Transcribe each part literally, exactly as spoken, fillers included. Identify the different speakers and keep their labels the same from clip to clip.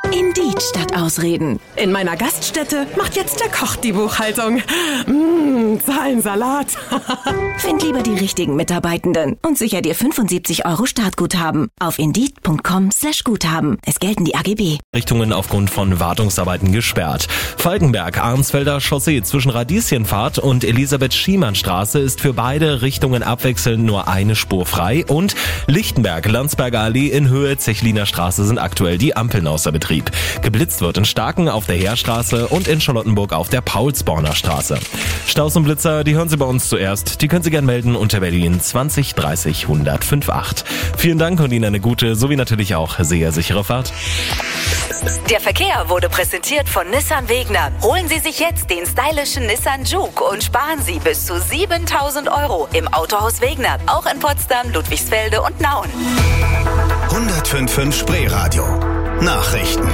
Speaker 1: Indeed statt Ausreden. In meiner Gaststätte macht jetzt der Koch die Buchhaltung. Mmh, Zahlensalat. Find lieber die richtigen Mitarbeitenden und sicher dir fünfundsiebzig Euro Startguthaben auf indeed punkt com slash Guthaben. Es gelten die A G B.
Speaker 2: Richtungen aufgrund von Wartungsarbeiten gesperrt. Falkenberg, Arnsfelder Chaussee zwischen Radieschenpfad und Elisabeth-Schiemann-Straße ist für beide Richtungen abwechselnd nur eine Spur frei und Lichtenberg, Landsberger Allee in Höhe Zechliner Straße sind aktuell die Ampeln außer Betrieb. Geblitzt wird in Starken auf der Heerstraße und in Charlottenburg auf der Paulsborner Straße. Staus und Blitzer, die hören Sie bei uns zuerst. Die können Sie gerne melden unter Berlin zwanzig dreißig hundert achtundfünfzig. Vielen Dank und Ihnen eine gute, sowie natürlich auch sehr sichere Fahrt.
Speaker 3: Der Verkehr wurde präsentiert von Nissan Wegner. Holen Sie sich jetzt den stylischen Nissan Juke und sparen Sie bis zu siebentausend Euro im Autohaus Wegner. Auch in Potsdam, Ludwigsfelde und Nauen.
Speaker 4: hundertfünf Komma fünf Spreeradio. Nachrichten.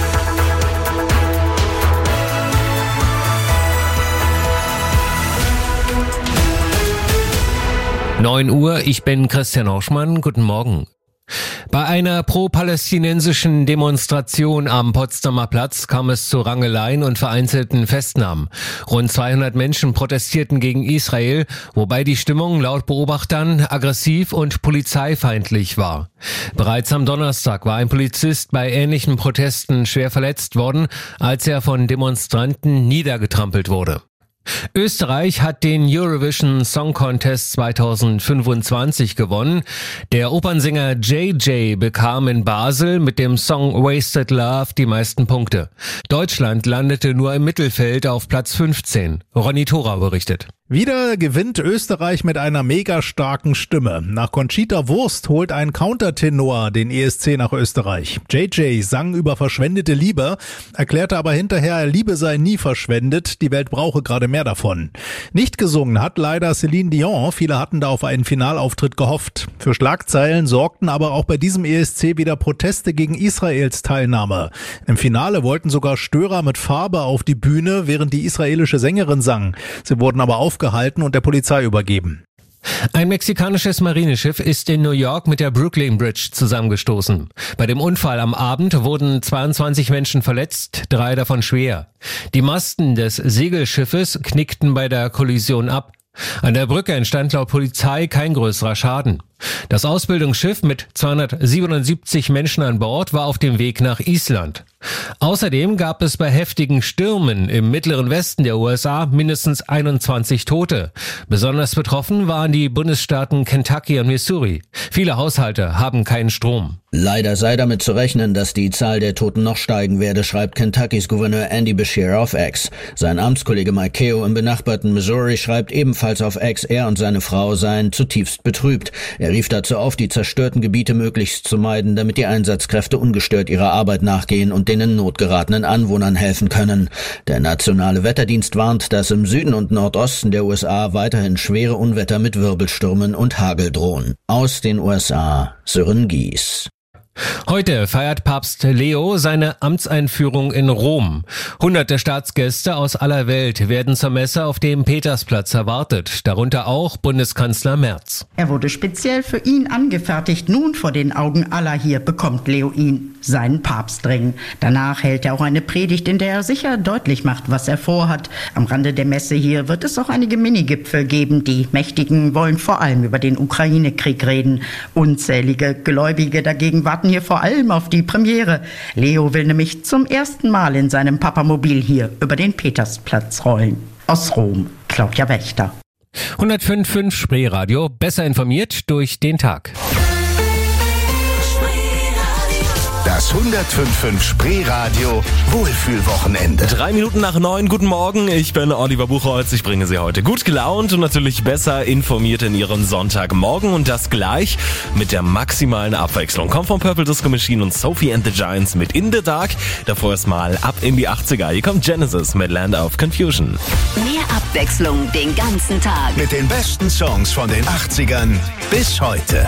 Speaker 5: neun Uhr, ich bin Christian Horschmann. Guten Morgen. Bei einer pro-palästinensischen Demonstration am Potsdamer Platz kam es zu Rangeleien und vereinzelten Festnahmen. Rund zweihundert Menschen protestierten gegen Israel, wobei die Stimmung laut Beobachtern aggressiv und polizeifeindlich war. Bereits am Donnerstag war ein Polizist bei ähnlichen Protesten schwer verletzt worden, als er von Demonstranten niedergetrampelt wurde. Österreich hat den Eurovision Song Contest zweitausendfünfundzwanzig gewonnen. Der Opernsänger J J bekam in Basel mit dem Song Wasted Love die meisten Punkte. Deutschland landete nur im Mittelfeld auf Platz fünfzehn. Ronny Thora berichtet.
Speaker 6: Wieder gewinnt Österreich mit einer mega starken Stimme. Nach Conchita Wurst holt ein Countertenor den E S C nach Österreich. J J sang über verschwendete Liebe, erklärte aber hinterher, Liebe sei nie verschwendet, die Welt brauche gerade mehr davon. Nicht gesungen hat leider Celine Dion, viele hatten da auf einen Finalauftritt gehofft. Für Schlagzeilen sorgten aber auch bei diesem E S C wieder Proteste gegen Israels Teilnahme. Im Finale wollten sogar Störer mit Farbe auf die Bühne, während die israelische Sängerin sang. Sie wurden aber aufgehalten und der Polizei übergeben.
Speaker 5: Ein mexikanisches Marineschiff ist in New York mit der Brooklyn Bridge zusammengestoßen. Bei dem Unfall am Abend wurden zweiundzwanzig Menschen verletzt, drei davon schwer. Die Masten des Segelschiffes knickten bei der Kollision ab. An der Brücke entstand laut Polizei kein größerer Schaden. Das Ausbildungsschiff mit zweihundertsiebenundsiebzig Menschen an Bord war auf dem Weg nach Island. Außerdem gab es bei heftigen Stürmen im mittleren Westen der U S A mindestens einundzwanzig Tote. Besonders betroffen waren die Bundesstaaten Kentucky und Missouri. Viele Haushalte haben keinen Strom.
Speaker 7: Leider sei damit zu rechnen, dass die Zahl der Toten noch steigen werde, schreibt Kentuckys Gouverneur Andy Beshear auf X. Sein Amtskollege Mike Keogh im benachbarten Missouri schreibt ebenfalls auf X, er und seine Frau seien zutiefst betrübt. Er rief dazu auf, die zerstörten Gebiete möglichst zu meiden, damit die Einsatzkräfte ungestört ihrer Arbeit nachgehen und den in Not geratenen Anwohnern helfen können. Der nationale Wetterdienst warnt, dass im Süden und Nordosten der U S A weiterhin schwere Unwetter mit Wirbelstürmen und Hagel drohen. Aus den U S A, Sören Gies.
Speaker 5: Heute feiert Papst Leo seine Amtseinführung in Rom. Hunderte Staatsgäste aus aller Welt werden zur Messe auf dem Petersplatz erwartet, darunter auch Bundeskanzler Merz.
Speaker 8: Er wurde speziell für ihn angefertigt. Nun vor den Augen aller hier bekommt Leo ihn, seinen Papstring. Danach hält er auch eine Predigt, in der er sicher deutlich macht, was er vorhat. Am Rande der Messe hier wird es auch einige Minigipfel geben. Die Mächtigen wollen vor allem über den Ukraine-Krieg reden. Unzählige Gläubige dagegen warten hier vor allem auf die Premiere. Leo will nämlich zum ersten Mal in seinem Papamobil hier über den Petersplatz rollen. Aus Rom, Claudia Wächter.
Speaker 5: hundertfünf Komma fünf Spreeradio, besser informiert durch den Tag.
Speaker 4: Das hundertfünf Komma fünf Spreeradio Wohlfühlwochenende.
Speaker 2: Drei Minuten nach neun, guten Morgen, ich bin Oliver Buchholz. Ich bringe Sie heute gut gelaunt und natürlich besser informiert in Ihren Sonntagmorgen und das gleich mit der maximalen Abwechslung. Kommt von Purple Disco Machine und Sophie and the Giants mit In the Dark. Davor erstmal ab in die achtziger. Hier kommt Genesis mit Land of Confusion.
Speaker 3: Mehr Abwechslung den ganzen Tag.
Speaker 4: Mit den besten Songs von den achtzigern bis heute.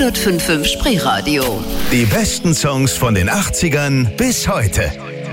Speaker 3: hundertfünf Komma fünf Spreeradio.
Speaker 4: Die besten Songs von den achtzigern bis heute.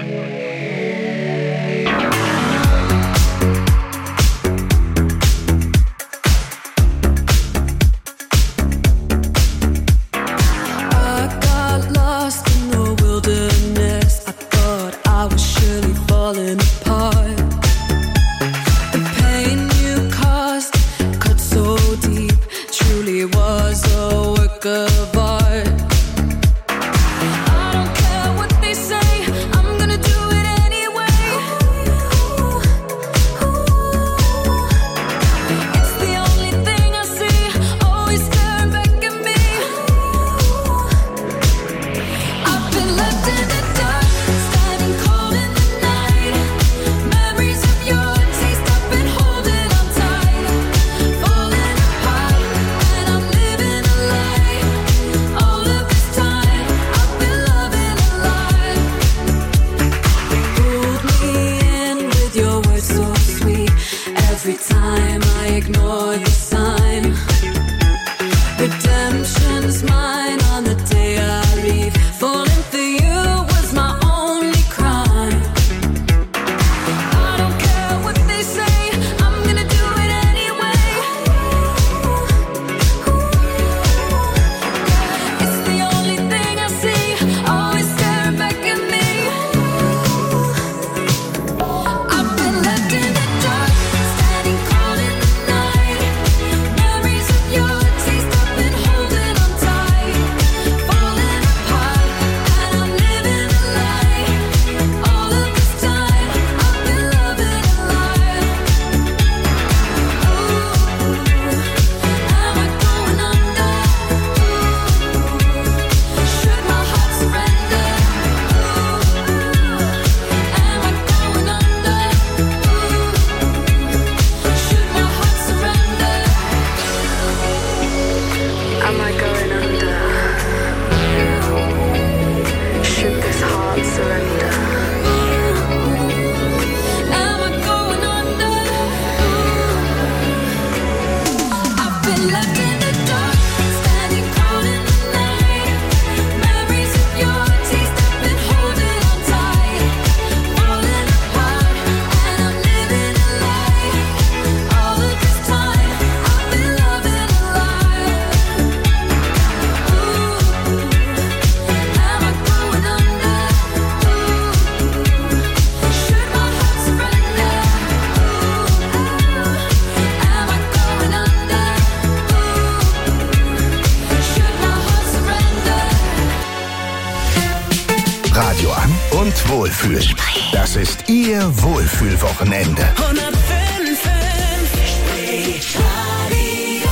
Speaker 4: Radio an und wohlfühlen. Das ist Ihr Wohlfühlwochenende.
Speaker 9: hundertfünf Komma fünf Spreeradio.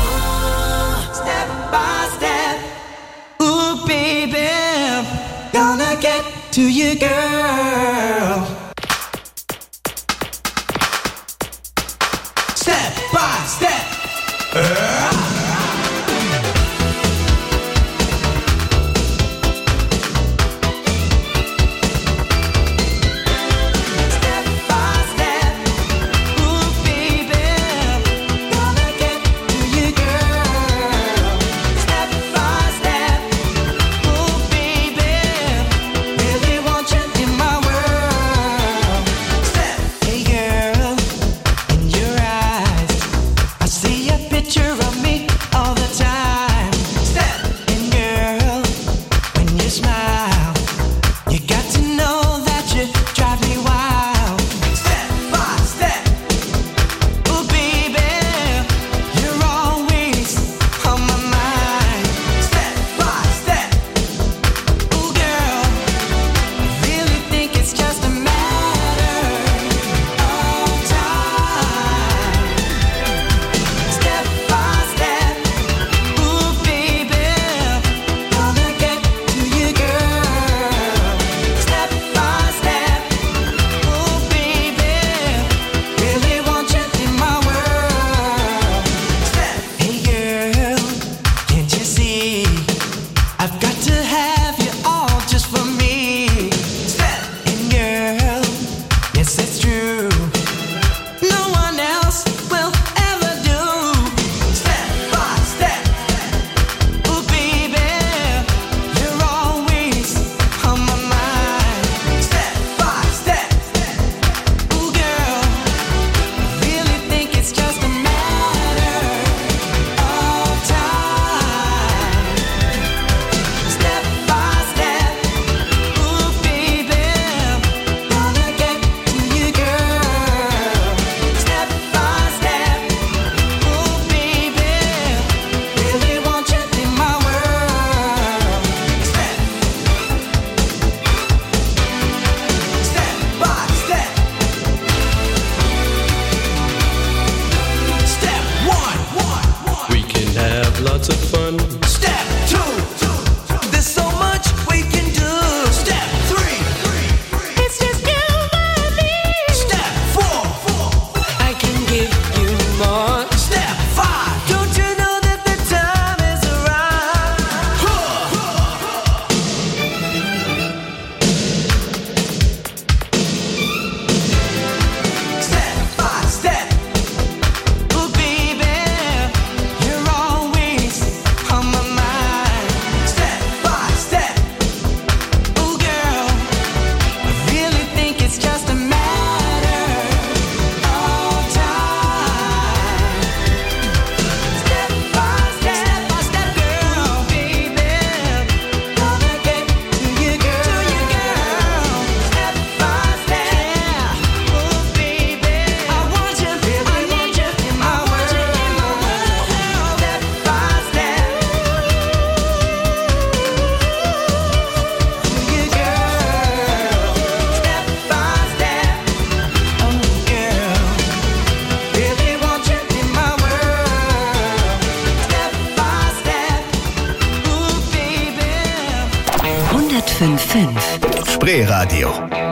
Speaker 9: Step by step, ooh baby, gonna get to you, girl. Step by step. Uh. Ooh, baby.
Speaker 4: Spreeradio.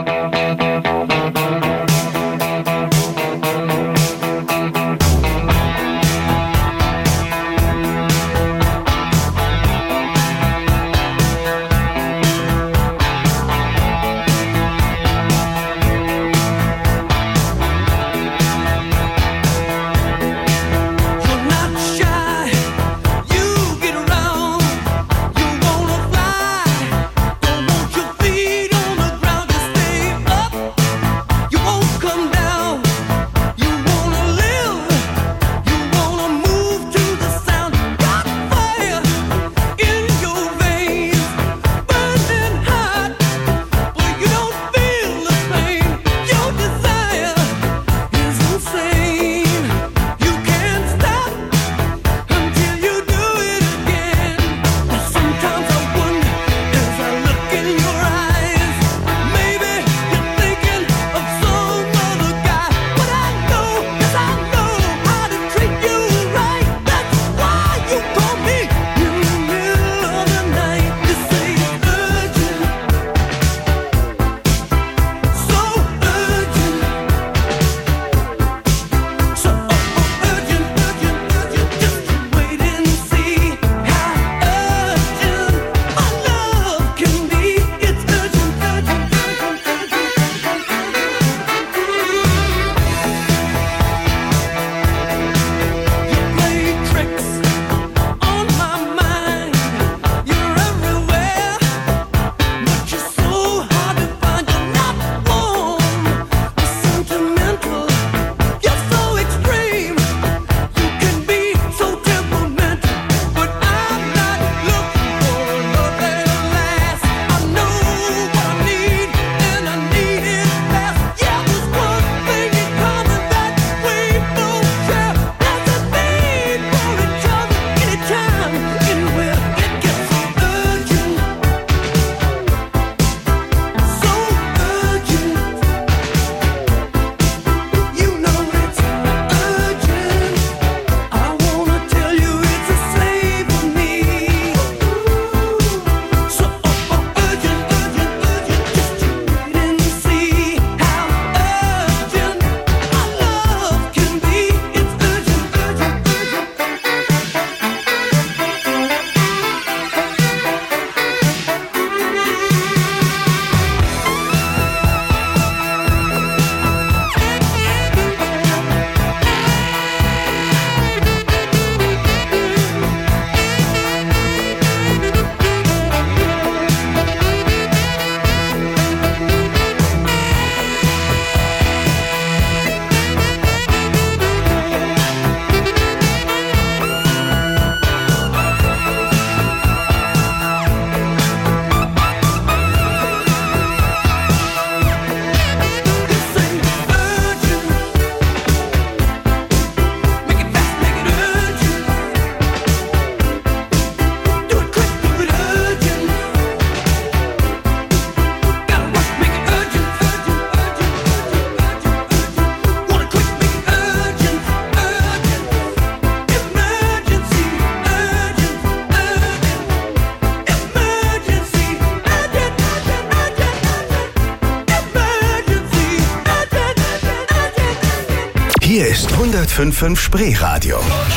Speaker 4: Hier ist hundertfünf Komma fünf Spreeradio.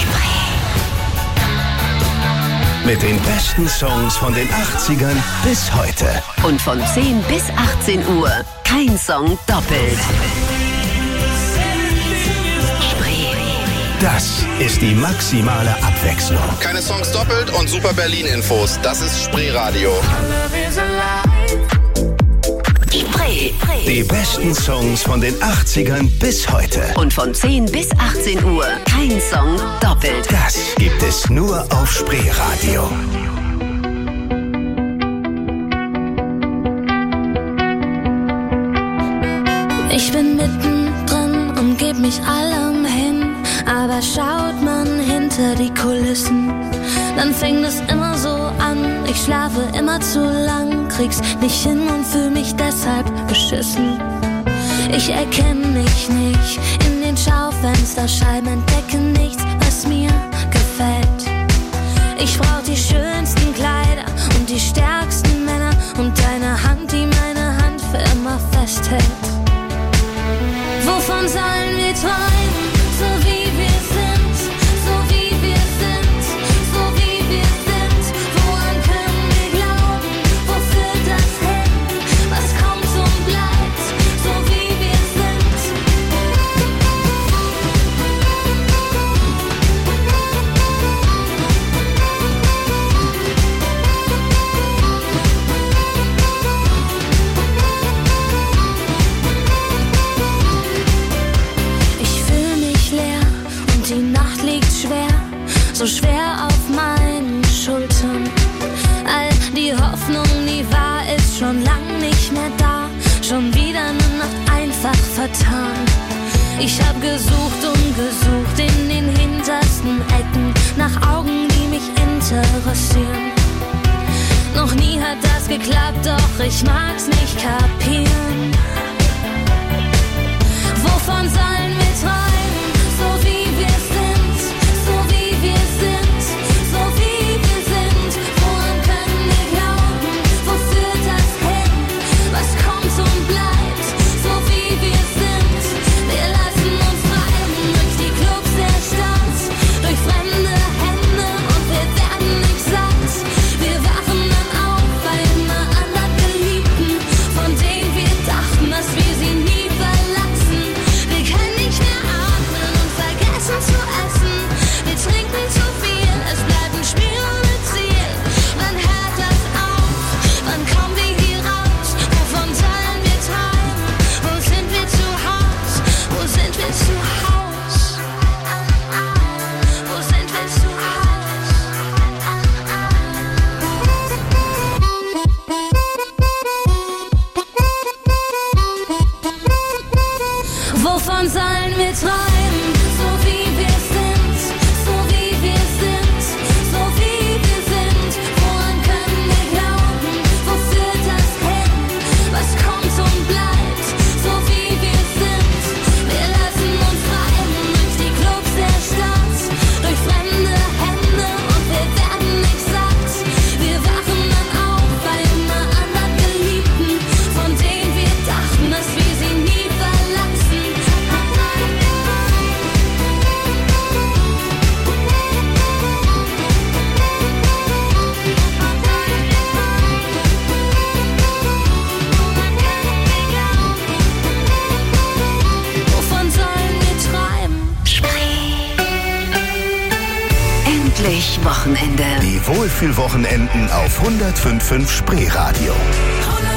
Speaker 4: Mit den besten Songs von den achtzigern bis heute.
Speaker 3: Und von zehn bis achtzehn Uhr. Kein Song doppelt. Spree.
Speaker 4: Das ist die maximale Abwechslung.
Speaker 10: Keine Songs doppelt und Super Berlin-Infos. Das ist Spreeradio.
Speaker 3: Spree.
Speaker 4: Die besten Songs von den achtzigern bis heute.
Speaker 3: Und von zehn bis achtzehn Uhr. Kein Song doppelt.
Speaker 4: Das gibt es nur auf Spreeradio.
Speaker 11: Ich bin mittendrin und geb mich allem hin, aber schaut man hinter die Kulissen, dann fängt es immer so an. Ich schlafe immer zu lang, krieg's nicht hin und fühl mich deshalb beschissen. Ich erkenne mich nicht in den Schaufensterscheiben, entdecke nichts, was mir gefällt. Ich brauch die schönsten Kleider und die stärksten Männer und deine Hand, die meine Hand gefällt. Wovon sollen wir träumen, so wie wir sind, so wie wir sind, so wie wir sind. Woran können wir glauben, wo führt das hin? Was kommt und bleibt, so wie wir sind. Ich fühle mich leer und die Nacht liegt schwer, so schwer auf meinen Schultern. All die Hoffnung, die war, ist schon lang nicht mehr da. Schon wieder eine Nacht einfach vertan. Ich hab gesucht und gesucht in den hintersten Ecken nach Augen, die mich interessieren. Noch nie hat das geklappt, doch ich mag's nicht kapieren. Wovon sollen wir träumen, so wie wir sind, so wie wir sind, so wie wir sind. Woran können wir glauben, wo führt das hin? Was kommt und bleibt, so wie wir sind. Wir lassen uns treiben durch die Clubs der Stadt, durch fremde Hände und wir werden nicht satt. Wir wachen dann auf bei immer anderen Geliebten, von denen wir dachten, dass wir sie nie verlassen. Wir können nicht mehr atmen und vergessen zu essen. Wir trinken zu viel, es bleibt ein Spiel ohne Ziel. Wann hört das auf? Wann kommen wir hier raus? Wovon sollen wir träumen? Wo sind wir zu Haus? Wo sind wir zu Haus? Wo sind wir zu Haus? Wovon sollen wir träumen? So wie wir sind, so wie wir sind, so wie wir sind. Woran können wir glauben? Wo führt das hin? Was kommt und bleibt, so wie wir sind. Wir lassen uns treiben durch die Clubs der Stadt, durch fremde Hände und wir werden nicht satt. Wir wachen dann auf bei immer anderen Geliebten, von denen wir dachten, dass wir sie nie verlassen. Wovon sollen wir träumen?
Speaker 3: Endlich Wochenende.
Speaker 4: Die Wohlfühlwochenenden auf hundertfünf Komma fünf Spreeradio.